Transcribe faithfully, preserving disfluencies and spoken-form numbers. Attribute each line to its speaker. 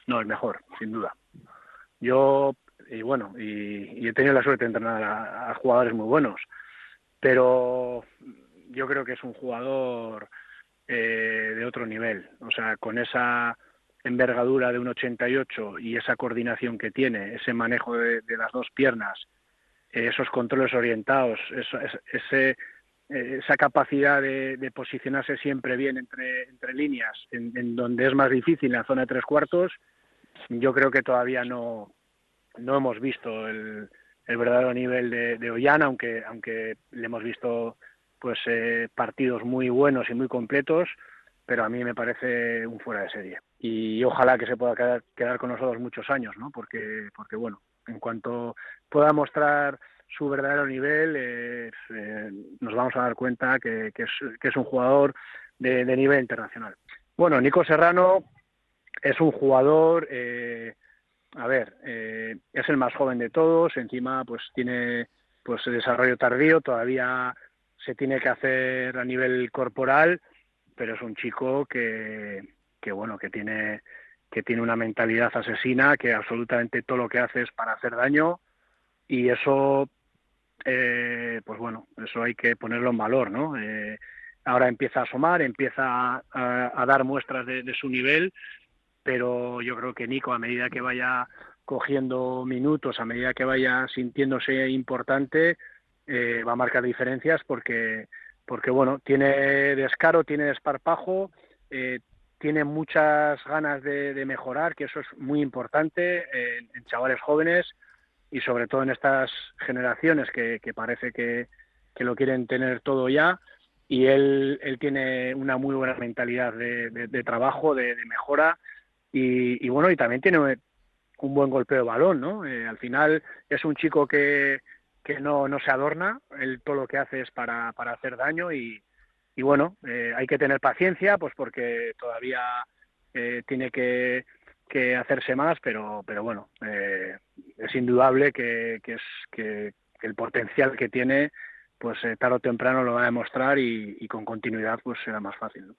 Speaker 1: No, el mejor, sin duda. Yo, y bueno, y, y he tenido la suerte de entrenar a, a jugadores muy buenos, pero yo creo que es un jugador eh, de otro nivel. O sea, con esa envergadura de un ochenta y ocho y esa coordinación que tiene, ese manejo de, de las dos piernas, eh, esos controles orientados, eso, es, ese, eh, esa capacidad de, de posicionarse siempre bien entre, entre líneas, en, en donde es más difícil, en la zona de tres cuartos, yo creo que todavía no, no hemos visto el, el verdadero nivel de, de Ollán, aunque, aunque le hemos visto pues eh, partidos muy buenos y muy completos, pero a mí me parece un fuera de serie. Y ojalá que se pueda quedar, quedar con nosotros muchos años, ¿no? Porque, porque bueno, en cuanto pueda mostrar su verdadero nivel, eh, eh, nos vamos a dar cuenta que, que, es, que es un jugador de, de nivel internacional. Bueno, Nico Serrano es un jugador... Eh, a ver, eh, es el más joven de todos, encima pues tiene pues desarrollo tardío, todavía se tiene que hacer a nivel corporal, pero es un chico que, que bueno, que tiene que tiene una mentalidad asesina, que absolutamente todo lo que hace es para hacer daño, y eso eh, pues bueno, eso hay que ponerlo en valor, ¿no? Eh, ahora empieza a asomar, empieza a, a, a dar muestras de, de su nivel, pero yo creo que Nico, a medida que vaya cogiendo minutos, a medida que vaya sintiéndose importante, eh, va a marcar diferencias porque, porque bueno, tiene descaro, tiene desparpajo, eh, tiene muchas ganas de, de mejorar, que eso es muy importante en, en chavales jóvenes y sobre todo en estas generaciones que, que parece que, que lo quieren tener todo ya. Y él, él tiene una muy buena mentalidad de, de, de trabajo, de, de mejora, y, y bueno, y también tiene un buen golpeo de balón, ¿no? Eh, al final es un chico que, que no, no se adorna, él todo lo que hace es para, para hacer daño y, y bueno, eh, hay que tener paciencia, pues porque todavía eh, tiene que, que hacerse más, pero, pero bueno, eh, es indudable que, que, es, que, que el potencial que tiene, pues eh, tarde o temprano lo va a demostrar y, y con continuidad pues será más fácil, ¿no?